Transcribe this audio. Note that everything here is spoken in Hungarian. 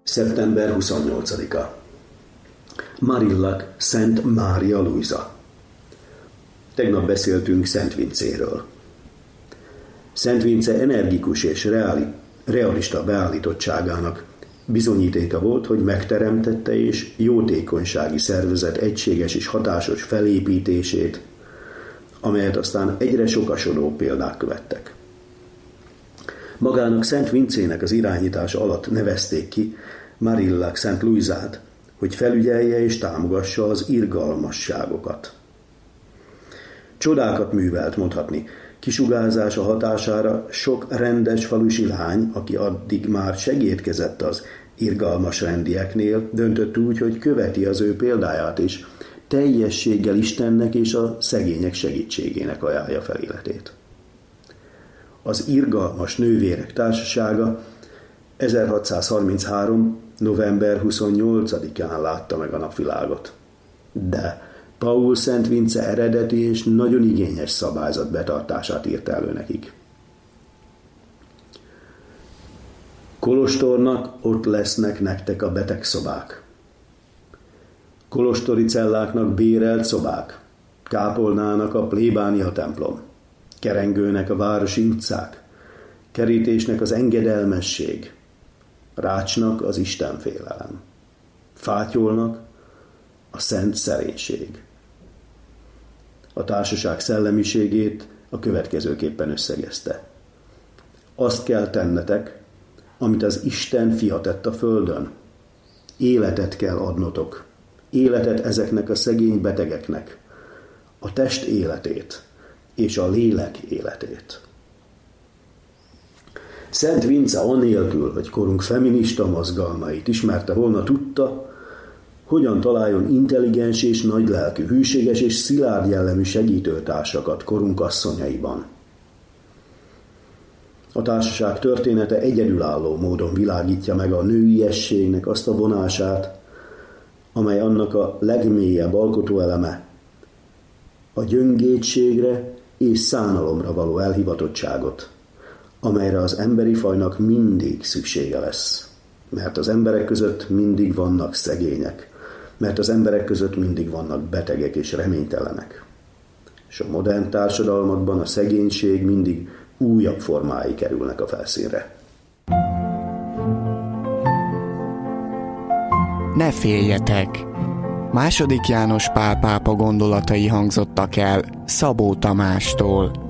Szeptember 28-a. Marillac, Szent Mária Luisa. Tegnap beszéltünk Szent Vincéről. Szent Vince energikus és realista beállítottságának bizonyítéka volt, hogy megteremtette és jótékonysági szervezet egységes és hatásos felépítését, amelyet aztán egyre sokasodó példák követtek. Magának Szent Vincének az irányítása alatt nevezték ki Marillac Szent Luisát, hogy felügyelje és támogassa az irgalmasságokat. Csodákat művelt, mondhatni. Kisugárzása hatására sok rendes falusi lány, aki addig már segédkezett az irgalmas rendieknél, döntött úgy, hogy követi az ő példáját is, teljességgel Istennek és a szegények segítségének ajánlja fel életét. Az irgalmas nővérek társasága 1633. november 28-án látta meg a napvilágot. De Paul Szent Vince eredeti és nagyon igényes szabályzat betartását írta elő nekik. Kolostornak ott lesznek nektek a betegszobák. Kolostori celláknak bérelt szobák, kápolnának a plébánia templom, kerengőnek a városi utcák, kerítésnek az engedelmesség, rácsnak az istenfélelem, fátyolnak a szent szerénység. A társaság szellemiségét a következőképpen összegezte. Azt kell tennetek, amit az Isten fia tett a földön. Életet kell adnotok. Életet ezeknek a szegény betegeknek. A test életét és a lélek életét. Szent Vince anélkül, hogy korunk feminista mozgalmait ismerte volna, tudta, hogyan találjon intelligens és nagylelkű, hűséges és szilárd jellemű segítőtársakat korunk asszonyaiban. A társaság története egyedülálló módon világítja meg a nőiességnek azt a vonását, amely annak a legmélyebb alkotóeleme, a gyöngétségre és szánalomra való elhivatottságot, amelyre az emberi fajnak mindig szüksége lesz. Mert az emberek között mindig vannak szegények, mert az emberek között mindig vannak betegek és reménytelenek. És a modern társadalmakban a szegénység mindig újabb formái kerülnek a felszínre. Ne féljetek! II. János Pál pápa gondolatai hangzottak el Szabó Tamástól.